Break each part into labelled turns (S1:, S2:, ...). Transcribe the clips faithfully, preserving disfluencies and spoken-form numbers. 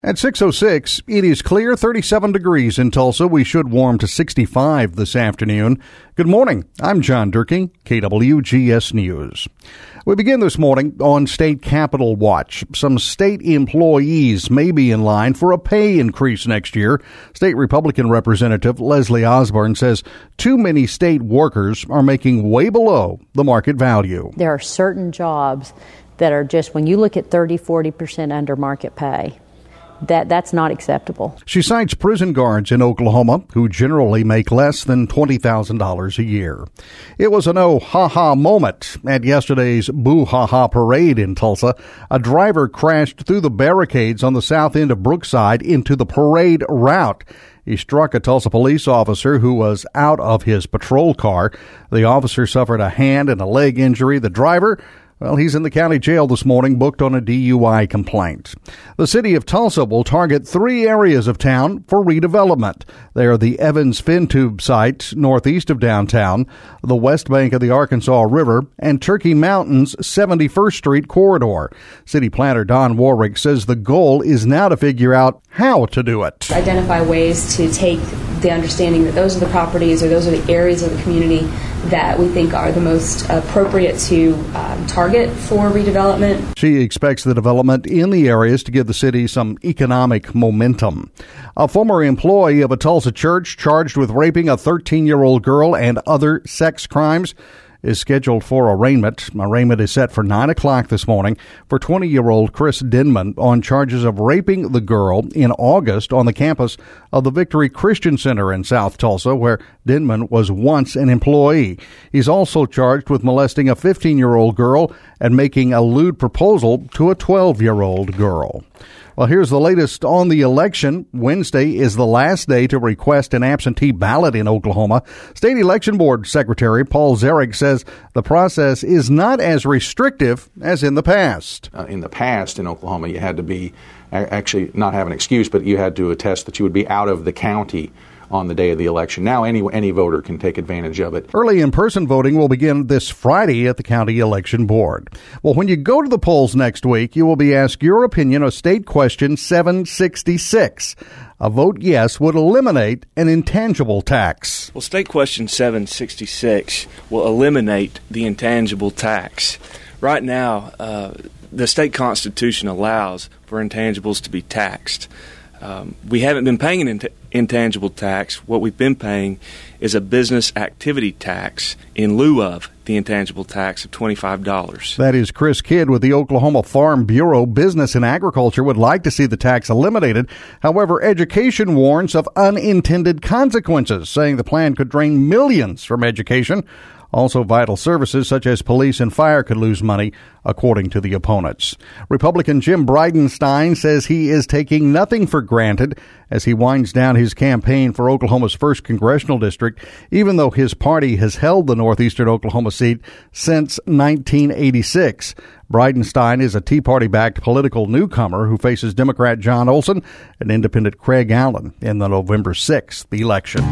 S1: At six oh six, it is clear, thirty-seven degrees in Tulsa. We should warm to sixty-five this afternoon. Good morning. I'm John Durkee, K W G S News. We begin this morning on State Capitol Watch. Some state employees may be in line for a pay increase next year. State Republican Representative Leslie Osborne says too many state workers are making way below the market value.
S2: There are certain jobs that are just, when you look at thirty, forty percent under market pay, That that's not acceptable.
S1: She cites prison guards in Oklahoma who generally make less than twenty thousand dollars a year. It was a no-ha-ha moment at yesterday's Boo-ha-ha parade in Tulsa. A driver crashed through the barricades on the south end of Brookside into the parade route. He struck a Tulsa police officer who was out of his patrol car. The officer suffered a hand and a leg injury. The driver, well, he's in the county jail this morning, booked on a D U I complaint. The city of Tulsa will target three areas of town for redevelopment. They are the Evans Fintube site northeast of downtown, the west bank of the Arkansas River, and Turkey Mountain's seventy-first Street corridor. City planner Don Warwick says the goal is now to figure out how to do it.
S3: Identify ways to take the understanding that those are the properties or those are the areas of the community that we think are the most appropriate to um, target for redevelopment.
S1: She expects the development in the areas to give the city some economic momentum. A former employee of a Tulsa church charged with raping a thirteen-year-old girl and other sex crimes is scheduled for arraignment. Arraignment is set for nine o'clock this morning for twenty-year-old Chris Denman on charges of raping the girl in August on the campus of the Victory Christian Center in South Tulsa, where Denman was once an employee. He's also charged with molesting a fifteen-year-old girl and making a lewd proposal to a twelve-year-old girl. Well, here's the latest on the election. Wednesday is the last day to request an absentee ballot in Oklahoma. State Election Board Secretary Paul Zarek says the process is not as restrictive as in the past.
S4: Uh, in the past in Oklahoma, you had to be actually not have an excuse, but you had to attest that you would be out of the county on the day of the election. Now any any voter can take advantage of it.
S1: Early in-person voting will begin this Friday at the County Election Board. Well, when you go to the polls next week, you will be asked your opinion on State Question seven sixty-six. A vote yes would eliminate an intangible tax.
S5: Well, State Question seven sixty-six will eliminate the intangible tax. Right now, uh, the state constitution allows for intangibles to be taxed. Um, we haven't been paying an int- intangible tax. What we've been paying is a business activity tax in lieu of the intangible tax of twenty-five dollars.
S1: That is Chris Kidd with the Oklahoma Farm Bureau. Business and Agriculture would like to see the tax eliminated. However, education warns of unintended consequences, saying the plan could drain millions from education. Also, vital services such as police and fire could lose money, according to the opponents. Republican Jim Bridenstine says he is taking nothing for granted as he winds down his campaign for Oklahoma's first congressional district, even though his party has held the northeastern Oklahoma seat since nineteen eighty-six. Bridenstine is a Tea Party-backed political newcomer who faces Democrat John Olson and Independent Craig Allen in the November sixth election.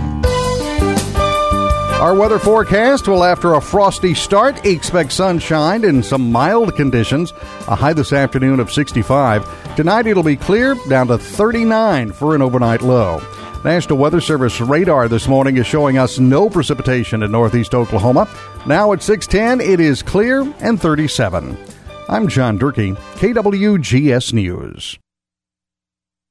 S1: Our weather forecast, well, after a frosty start, expect sunshine and some mild conditions. A high this afternoon of sixty-five. Tonight it'll be clear, down to thirty-nine for an overnight low. National Weather Service radar this morning is showing us no precipitation in northeast Oklahoma. Now at six ten, it is clear and thirty-seven. I'm John Durkee, K W G S News.